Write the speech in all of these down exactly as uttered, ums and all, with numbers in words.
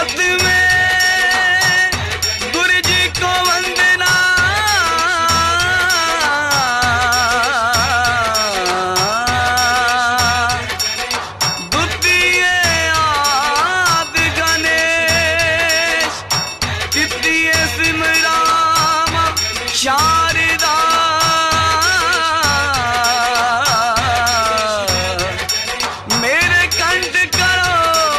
हाथ में गुरु जी को वंदना, द्वितीय आदि गणेश, तृतीय सिमराम शारदा, मेरे कंठ करो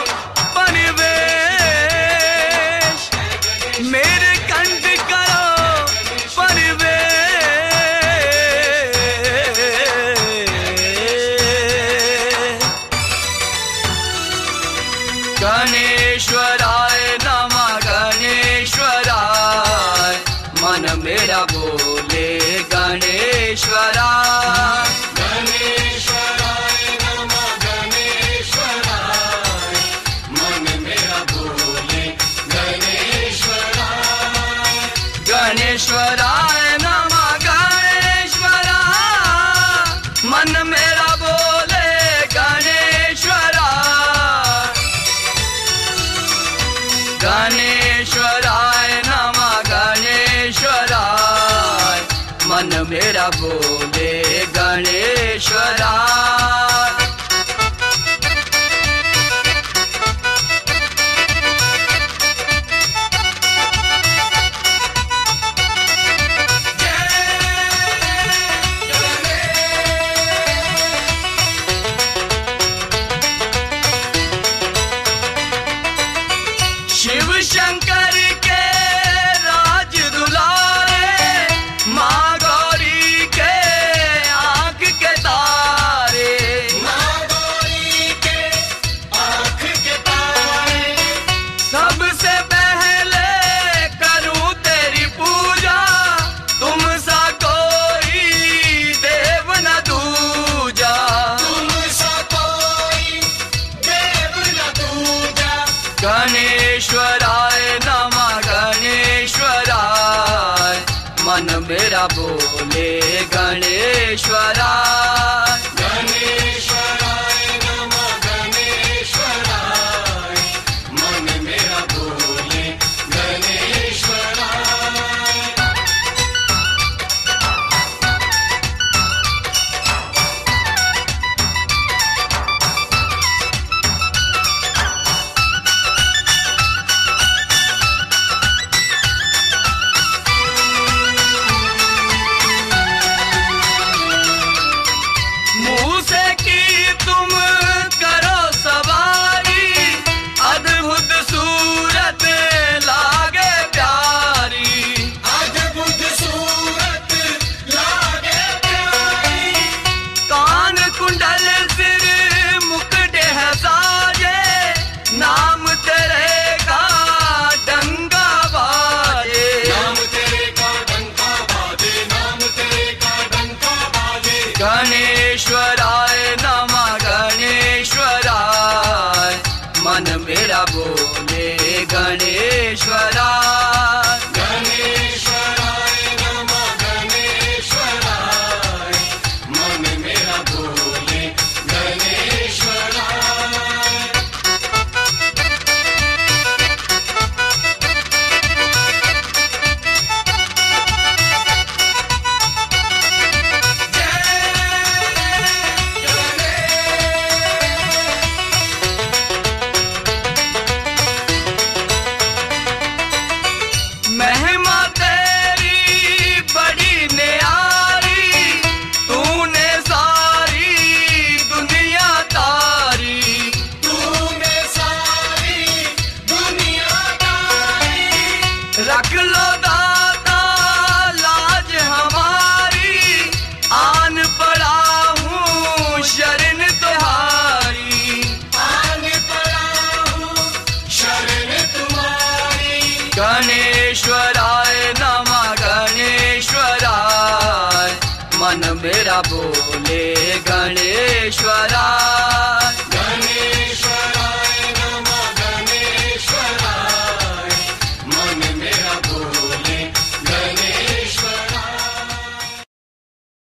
परिवेश, मेरे कंठ करो परिवेश। गणेश्वराय नमः गणेश्वराय, मन मेरा बोले गणेश्वराय। गणेश्वराय नमः गणेश्वराय, मन मेरा बोले गणेश्वराय। गणेश्वराय नमः गणेश्वराय, मन मेरा बोले गणेश्वराय। गणेश्वराय नमः गणेश्वराय, मन मेरा बोले गणेश्वराय। शिव शंकर के राज दुलारे, माँ गौरी के आँख के तारे, माँ गौरी के आँख के तारे, सबसे पहले करूँ तेरी पूजा, तुम सा कोई देव न दूजा। तुम सा कोई देव न दूजा। गणेश्वराय नमः गणेश्वराय, मन मेरा बोले गणेश्वराय। गणेश्वराय नमः गणेश्वराय, मन मेरा बोले गणेश्वराय। मूसे की तुम करो सवारी, अद्भुत सूरत लागे प्यारी। अद्भुत सूरत लागे प्यारी, कान कुंडल सिर मुकुट है साजे, नाम तेरे का डंका बाजे। नाम तेरे का डंका बाजे, नाम तेरे का डंका बाजे। गणेश्वराय नमः गणेश्वराय, मन मेरा बोले गणेश्वराय। गणेश्वराय नमः गणेश्वराय, मन मेरा बोले गणेश्वराय। महिमा तेरी बड़ी न्यारी, तूने सारी दुनिया तारी। तूने सारी दुनिया तारी, रख लो दाता लाज हमारी, आन पड़ा हूँ शरण तुम्हारी। आन पड़ा हूँ शरण तुम्हारी। गणेश्वराय नमः गणेश्वराय, मन मेरा बोले